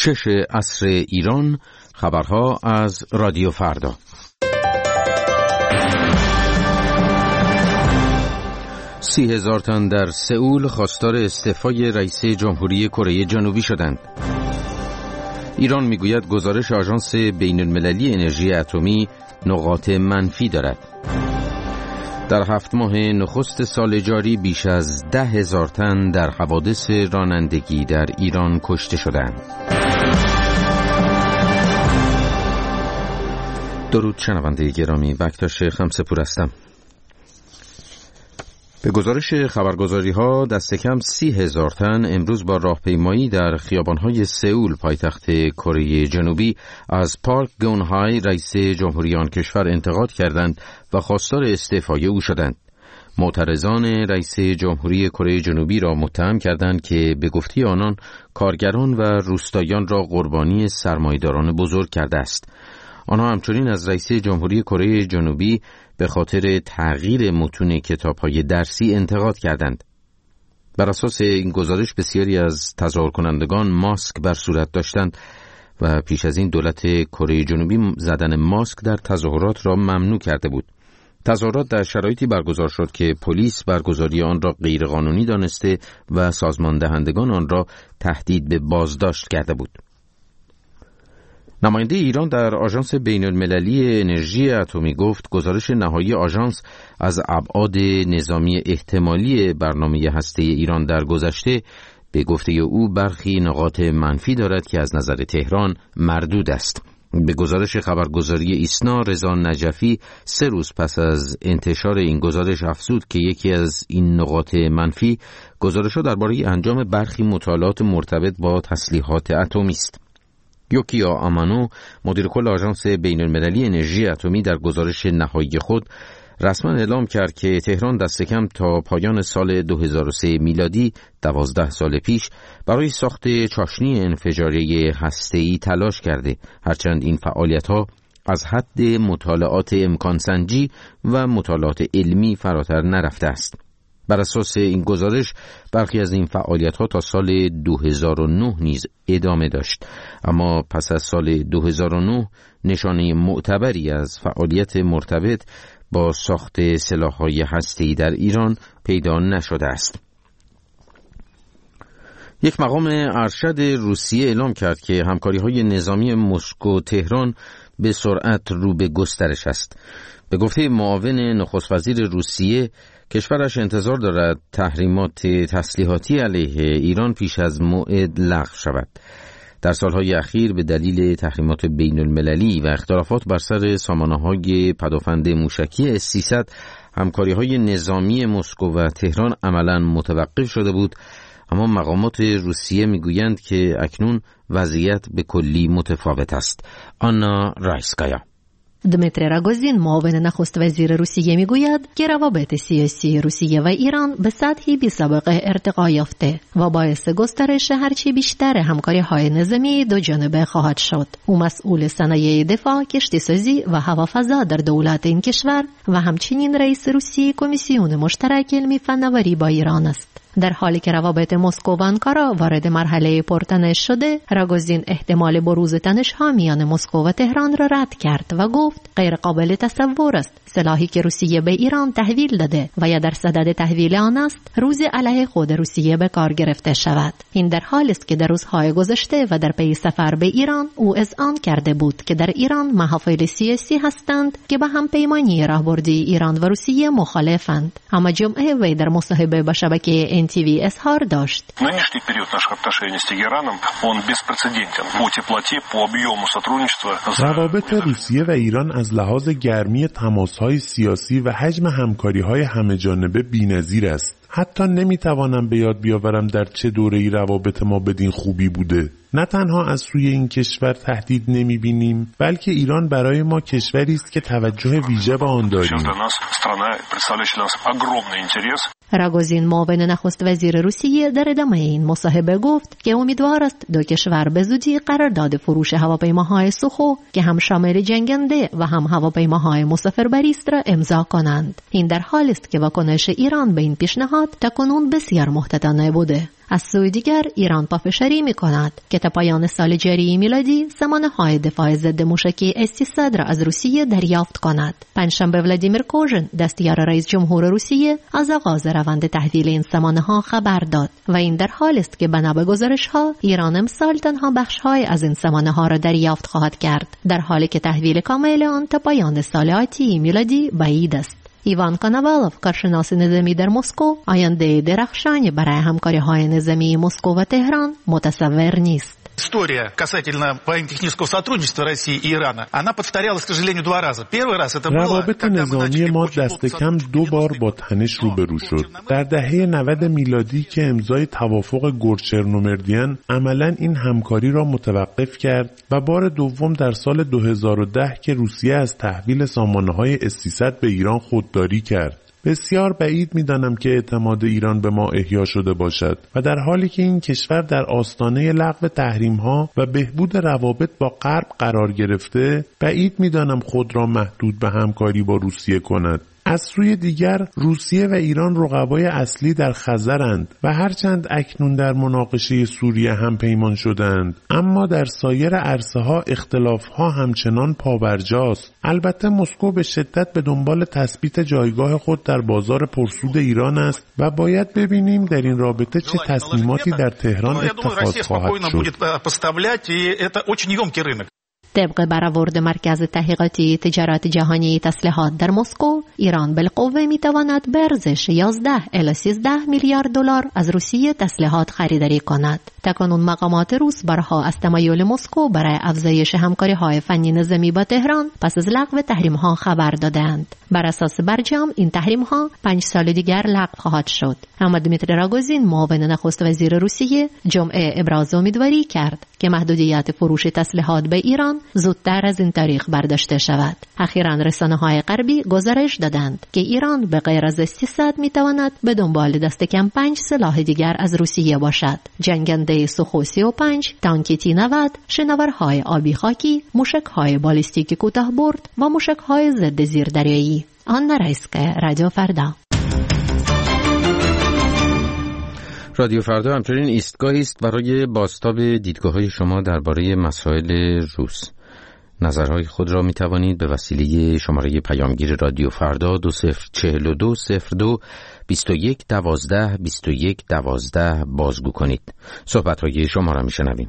6 عصر ایران. خبرها از رادیو فردا. سی هزار تن در سئول خواستار استعفای رئیس جمهوری کره جنوبی شدند. ایران میگوید گزارش آژانس بین المللی انرژی اتمی نقاط منفی دارد. در 7 ماه نخست سال جاری بیش از 10,000 تن در حوادث رانندگی در ایران کشته شدند. درود شنونده گرامی، بکتاش خمسپور هستم. به گزارش خبرگزاری‌ها دست کم 30,000 تن امروز با راهپیمایی در خیابان‌های سئول پایتخت کره جنوبی از پارک گون-های رئیس جمهوری آن کشور انتقاد کردند و خواستار استعفای او شدند. معترضان رئیس جمهوری کره جنوبی را متهم کردند که به گفته آنان کارگران و روستاییان را قربانی سرمایه‌داران بزرگ کرده است. آنها همچنین از رئیس جمهوری کره جنوبی به خاطر تغییر متون کتاب‌های درسی انتقاد کردند. بر اساس این گزارش بسیاری از تظاهر کنندگان ماسک بر صورت داشتند و پیش از این دولت کره جنوبی زدن ماسک در تظاهرات را ممنوع کرده بود. تظاهرات در شرایطی برگزار شد که پلیس برگزاری آن را غیرقانونی دانسته و سازمان دهندگان آن را تهدید به بازداشت کرده بود. نماینده ایران در آژانس بین المللی انرژی اتمی گفت گزارش نهایی آژانس از ابعاد نظامی احتمالی برنامه هسته ایران در گذشته به گفته او برخی نقاط منفی دارد که از نظر تهران مردود است. به گزارش خبرگزاری ایسنا، رضا نجفی 3 روز پس از انتشار این گزارش افزود که یکی از این نقاط منفی گزارش‌ها درباره انجام برخی مطالعات مرتبط با تسلیحات اتمی است. یوکیا آمانو، مدیر کل آژانس بین المللی انرژی اتمی، در گزارش نهایی خود رسما اعلام کرد که تهران دست کم تا پایان سال 2003 میلادی 12 سال پیش برای ساخت چاشنی انفجاری هسته‌ای تلاش کرده، هرچند این فعالیت‌ها از حد مطالعات امکان سنجی و مطالعات علمی فراتر نرفته است. بر اساس این گزارش برخی از این فعالیت‌ها تا سال 2009 نیز ادامه داشت، اما پس از سال 2009 نشانه معتبری از فعالیت مرتبط با ساخت سلاح‌های هسته‌ای در ایران پیدا نشده است. یک مقام ارشد روسیه اعلام کرد که همکاری‌های نظامی مسکو تهران به سرعت رو به گسترش است. به گفته معاون نخست وزیر روسیه، کشورش انتظار دارد تحریمات تسلیحاتی علیه ایران پیش از موعد لغو شود. در سالهای اخیر به دلیل تحریمات بین المللی و اختلافات بر سر سامانه‌های پدافند موشکی S-300 همکاری‌های نظامی مسکو و تهران عملاً متوقف شده بود، اما مقامات روسیه میگویند که اکنون وضعیت به کلی متفاوت است. آنا رایسکایا. دمیتری راگوزین، معاون نخست وزیر روسیه، میگوید که روابط سیاسی روسیه و ایران به سطحی بی‌سابقه ارتقا یافته و باعث گسترش هرچی بیشتر همکاری‌های نظامی دو جانبه خواهد شد. او مسئول صنایع دفاع، کشتیسازی و هوافضا در دولت این کشور و همچنین رئیس روسیه کمیسیون مشترک علمی فناوری با ایران است. در حالی که روابط مسکو و آنکارا وارد مرحله پرتنش شده، راگوزین احتمال بروز تنش‌ها میان مسکو و تهران را رد کرد و گفت غیر قابل تصور است سلاحی که روسیه به ایران تحویل داده و یا در صدد تحویل آن است روز علیه خود روسیه به کار گرفته شود. این در حالی است که در روزهای گذشته و در پی سفر به ایران او اذعان کرده بود که در ایران محافل سیاسی هستند که به هم پیمانی راهبردی ایران و روسیه مخالفند. اما جمعه وی در مصاحبه با شبکه NTV اظهار داشت. Нынешний период наших отношений с Тегераном, он беспрецедентен по теплоте, по объему сотрудничества. روابط روسیه و ایران از لحاظ گرمی تماس‌های سیاسی و حجم همکاری‌های همه‌جانبه بی‌نظیر است. حتی نمیتوانم به یاد بیاورم در چه دوره‌ای روابط ما بدین خوبی بوده. نه تنها از سوی این کشور تهدید نمی‌بینیم، بلکه ایران برای ما کشوری است که توجه ویژه به آن داریم. راگوزین، معاون نخست وزیر روسیه، در ادامه این مصاحبه گفت که امیدوار است دو کشور به زودی قرارداد فروش هواپیماهای سوخو که هم شامل جنگنده و هم هواپیماهای مسافربری است را امضا کنند. این در حالی است که واکنش ایران به این پیشنهاد تاکنون بسیار محتاطانه بوده. از سوی دیگر ایران پافشاری می‌کند که تا پایان سال جاری میلادی سامانه‌های دفاع ضد موشکی S-300 را از روسیه دریافت کند. پنجشنبه ولادیمیر کوژن دستیار رئیس جمهور روسیه از آغاز روند تحویل این سامانه‌ها خبر داد و این در حالی است که بنا به گزارش‌ها ایران امسال تنها بخش‌های از این سامانه‌ها را دریافت خواهد کرد، در حالی که تحویل کامل آن تا پایان سال آتی میلادی بعید است. ایوان کاناوالوف، کارشناس نظامی در مسکو، آینده درخشانی برای همکاری‌های نظامی مسکو و تهران متصور نیست. История касательно военно-технического сотрудничества России и Ирана, она повторялась, к сожалению, 2 раза. Первый раз это было, روابط نظامی ما دست کم 2 بار با تنش روبرو شد. در دهه 90 میلادی که امضای توافق گورچرنومردین عملاً این همکاری را متوقف کرد و بار دوم در سال 2010 که روسیه از تحویل سامانه‌های S-300 به ایران خودداری کرد. بسیار بعید می‌دانم که اعتماد ایران به ما احیا شده باشد و در حالی که این کشور در آستانه لغو تحریم‌ها و بهبود روابط با غرب قرار گرفته، بعید می‌دانم خود را محدود به همکاری با روسیه کند. از سوی دیگر روسیه و ایران رقبای اصلی در خزرند و هرچند اکنون در مناقشه سوریه هم پیمان شدند، اما در سایر عرصه‌ها اختلاف‌ها همچنان پابرجاست. البته مسکو به شدت به دنبال تثبیت جایگاه خود در بازار پرسود ایران است و باید ببینیم در این رابطه چه تصمیماتی در تهران اتخاذ خواهد شد. طبق برآورد مرکز تحقیقاتی تجارت جهانی تسلیحات در مسکو، ایران بالقوه میتواند به ارزش 11 الی 13 میلیارد دلار از روسیه تسلیحات خریداری کند. تاکنون مقامات روس برها از تمایل مسکو برای افزایش همکاری‌های فنی نظامی با تهران پس از لغو تحریم‌ها خبر دادند. بر اساس برجام این تحریم‌ها 5 سال دیگر لغو خواهد شد. اما دمیتری راگوزین، معاون نخست وزیر روسیه، جمعه ابراز امیدواری کرد که محدودیت فروش تسلیحات به ایران زودتر از این تاریخ برداشته شود. اخیراً رسانه‌های غربی گزارش دادند که ایران به غیر از S-300 می‌تواند به دنبال دست کم 5 سلاح دیگر از روسیه باشد: جنگنده سوخو 35، تانک T-90، شناورهای آبی خاکی، موشک‌های بالیستیک کوتاه‌برد و موشک‌های ضد زیردریایی. آنا رایسکه، رادیو فردا. رادیو فردا همچنین ایستگاهی است برای بازتاب دیدگاه‌های شما درباره مسائل روس. نظرهای خود را می توانید به وسیله شماره پیامگیر رادیو فردا 2042 02 21 12 21 12 بازگو کنید. صحبت‌های شما را می‌شنویم.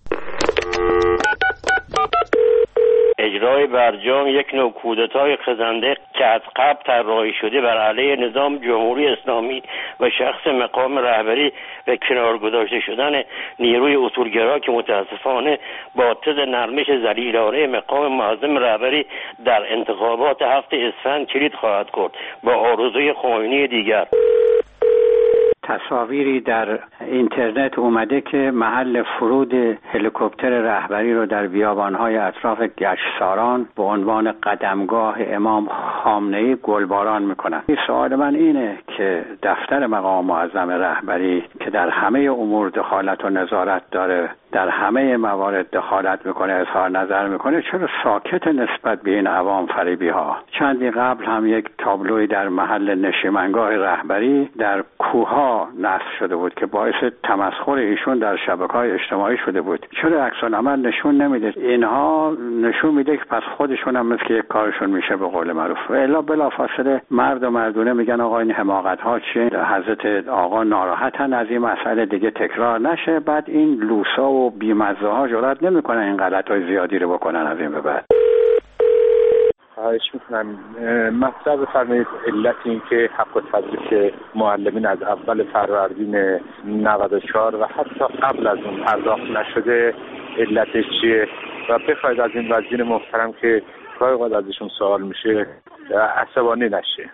اجرای برجام یک نوع کودتای خزنده که از قبل طراحی شده بر علیه نظام جمهوری اسلامی و شخص مقام رهبری و کنار گذاشته شدن نیروی اصولگرا که متاسفانه با طد نرمش ذلیلانه مقام معظم رهبری در انتخابات 7 اسفند کلید خواهد کرد با آرزوی خمینی دیگر. تصاویری در اینترنت اومده که محل فرود هلیکوپتر رهبری رو در بیابان‌های اطراف گشتساران به عنوان قدمگاه امام خامنه‌ای گلباران میکنن. سوال من اینه که دفتر مقام معظم رهبری که در همه امور دخالت و نظارت داره، در همه موارد دخالت میکنه، اظهار نظر میکنه، چرا ساکت نسبت به این عوام فریبی ها؟ چندی قبل هم یک تابلوی در محل نشیمنگاه رهبری در کوه‌ها نصب شده بود که باعث تمسخر ایشون در شبکه‌های اجتماعی شده بود. چرا عکس العمل نشون نمیده؟ اینها نشون میده که پس خودشون هم مثل یک کارشون میشه به قول معروف. و الا بلافاصله مرد و مردونه میگن آقا این حماقت‌ها چیه؟ حضرت آقا ناراحتن از این مسئله دیگه تکرار نشه. بعد این لوسا و بی‌مزه‌ها جرئت نمیکنن این غلط‌های زیادی رو بکنن از این به بعد. خواهش میکنم مطلب بفرمایید علت این که حق تدریس معلمین از اول فروردین 94 و حتی قبل از اون پرداخت نشده علتش چیه و بخواید از این وزیر محترم که گاهی اوقات ازشون سوال میشه عصبانی نشه.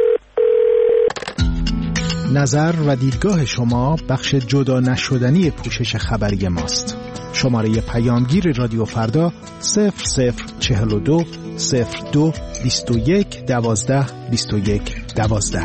نظر و دیدگاه شما بخش جدا نشدنی پوشش خبری ماست. شماره پیامگیر رادیو فردا 0042 02 21 12 21 12.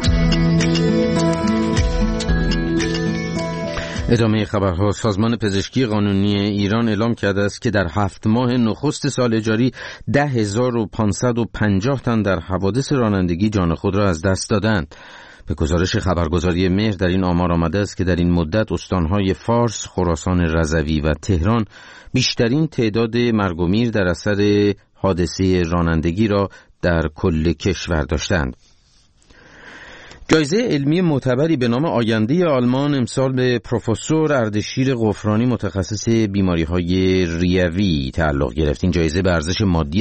ادامه خبرها. سازمان پزشکی قانونی ایران اعلام کرده است که در 7 ماه نخست سال جاری 10,550 تن در حوادث رانندگی جان خود را از دست دادند. به گزارش خبرگزاری مهر در این آمار آمده است که در این مدت استانهای فارس، خراسان رضوی و تهران بیشترین تعداد مرگ و میر در اثر حادثه رانندگی را در کل کشور داشتند. جایزه علمی معتبری به نام آینده آلمان امسال به پروفسور اردشیر قفرانی متخصص بیماری‌های ریوی تعلق گرفت. این جایزه به ارزش مادی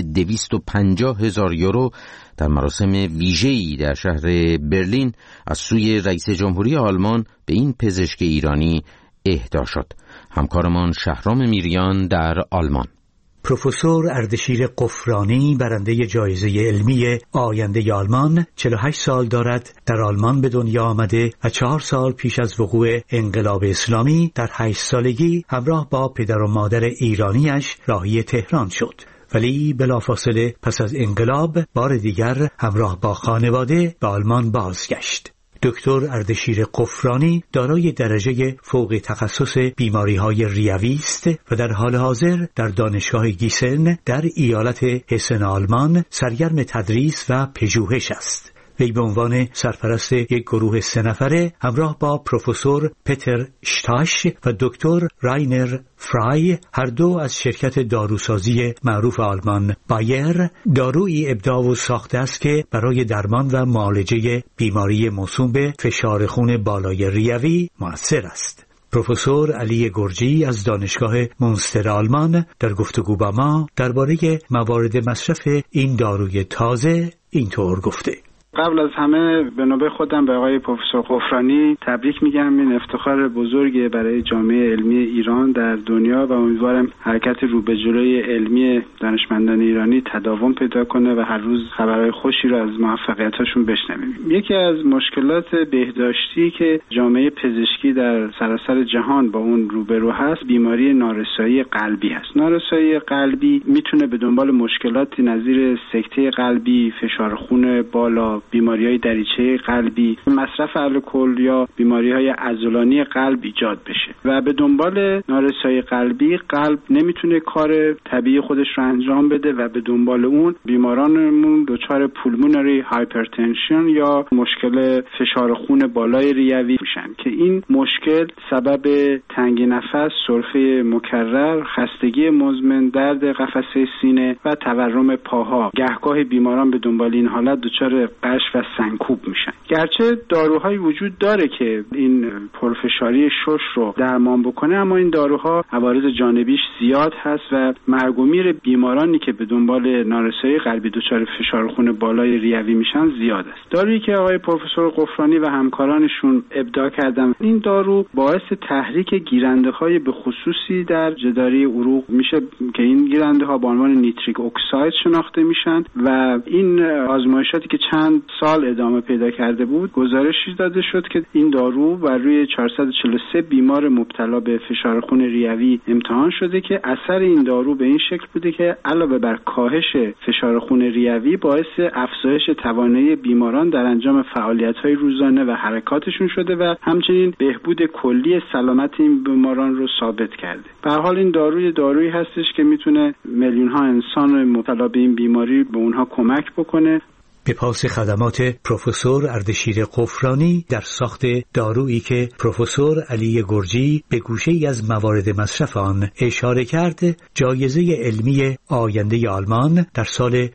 250,000 یورو در مراسم ویژه‌ای در شهر برلین از سوی رئیس جمهوری آلمان به این پزشک ایرانی اهدا شد. همکارمان شهرام میریان در آلمان. پروفسور اردشیر قفرانی برنده جایزه علمی آینده آلمان 48 سال دارد، در آلمان به دنیا آمده و 4 سال پیش از وقوع انقلاب اسلامی در 8 سالگی همراه با پدر و مادر ایرانیش راهی تهران شد. ولی بلافاصله پس از انقلاب بار دیگر همراه با خانواده به آلمان بازگشت. دکتر اردشیر قفرانی دارای درجه فوق تخصص بیماری‌های ریوی است و در حال حاضر در دانشگاه گیسن در ایالت هسن آلمان سرگرم تدریس و پژوهش است. وی به عنوان سرپرست یک گروه 3 نفره همراه با پروفسور پتر شتاش و دکتر راینر فرای هر دو از شرکت داروسازی معروف آلمان بایر دارویی ابداع و ساخته است که برای درمان و معالجه بیماری موسوم به فشار خون بالای ریوی مؤثر است. پروفسور علی گرجی از دانشگاه مونستر آلمان در گفتگو با ما درباره موارد مصرف این داروی تازه اینطور گفته: قبل از همه به نوبه خودم به آقای پروفسور قفرانی تبریک میگم. این افتخار بزرگی برای جامعه علمی ایران در دنیا و امیدوارم حرکت رو به جلوی علمی دانشمندان ایرانی تداوم پیدا کنه و هر روز خبرهای خوشی رو از موفقیتاشون بشنویم. یکی از مشکلات بهداشتی که جامعه پزشکی در سراسر جهان با اون روبرو هست بیماری نارسایی قلبی هست. نارسایی قلبی میتونه به دنبال مشکلاتی نظیر سکته قلبی، فشار خون بالا، بیماری‌های دریچه قلبی، مصرف الکل یا بیماری‌های عضلانی قلب ایجاد بشه و به دنبال نارسایی قلبی قلب نمیتونه کار طبیعی خودش رو انجام بده و به دنبال اون بیمارانمون دچار پولمونری هایپرتنشن یا مشکل فشار خون بالای ریوی میشن که این مشکل سبب تنگی نفس، سرفه مکرر، خستگی مزمن، درد قفسه سینه و تورم پاها. گهگاه بیماران به دنبال این حالت دچار قش و سنکوب میشن. گرچه داروهایی وجود داره که این پرفشاری شش رو درمان بکنه، اما این داروها عوارض جانبیش زیاد هست و مرگ و میر بیمارانی که به دنبال نارسایی قلبی دچار فشار خون بالای ریوی میشن زیاد است. دارویی که آقای پروفسور قفرانی و همکارانشون ابداع کردن، این دارو باعث تحریک گیرنده‌های به خصوصی در جداری عروق میشه که این گیرنده‌ها به عنوان نیتریک اکساید شناخته میشن و این آزمایشاتی که چند سال ادامه پیدا کرده بود گزارشی داده شد که این دارو بر روی 443 بیمار مبتلا به فشار خون ریوی امتحان شده که اثر این دارو به این شکل بوده که علاوه بر کاهش فشار خون ریوی باعث افزایش توانایی بیماران در انجام فعالیت‌های روزانه و حرکاتشون شده و همچنین بهبود کلی سلامت این بیماران رو ثابت کرده. به هر حال این دارویی هستش که میتونه میلیون‌ها انسان مبتلا به این بیماری به اونها کمک بکنه. به پاس خدمات پروفسور اردشیر قفرانی در ساخت دارویی که پروفسور علی گرجی به گوشه‌ای از موارد مصرف آن اشاره کرد، جایزه علمی آینده آلمان در سال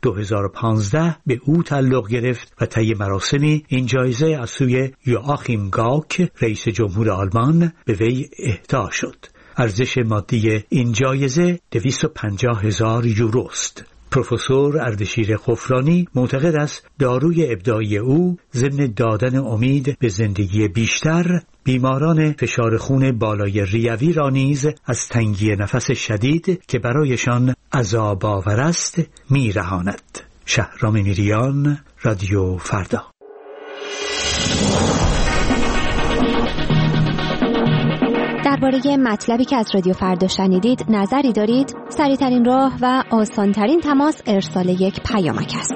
2015 به او تعلق گرفت و طی مراسمی این جایزه از سوی یوآخیم گاک رئیس جمهور آلمان به وی اهدا شد. ارزش مادی این جایزه 250,000 یورو است. پروفسور اردشیر قفرانی معتقد است داروی ابداعی او ضمن دادن امید به زندگی بیشتر بیماران فشار خون بالای ریوی را نیز از تنگی نفس شدید که برایشان عذاب آور است میرهاند. شهرام میریان، رادیو فردا. درباره مطلبی که از رادیو فردا شنیدید نظری دارید؟ سریع‌ترین راه و آسان‌ترین تماس ارسال یک پیامک است.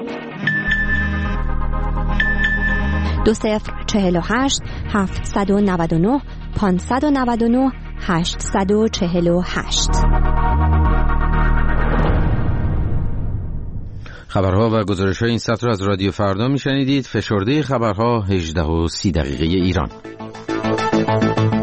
2048 799 599 848. خبرها و گزارش‌های این سطر از رادیو فردا میشنیدید. فشرده خبرها 18:30 ایران.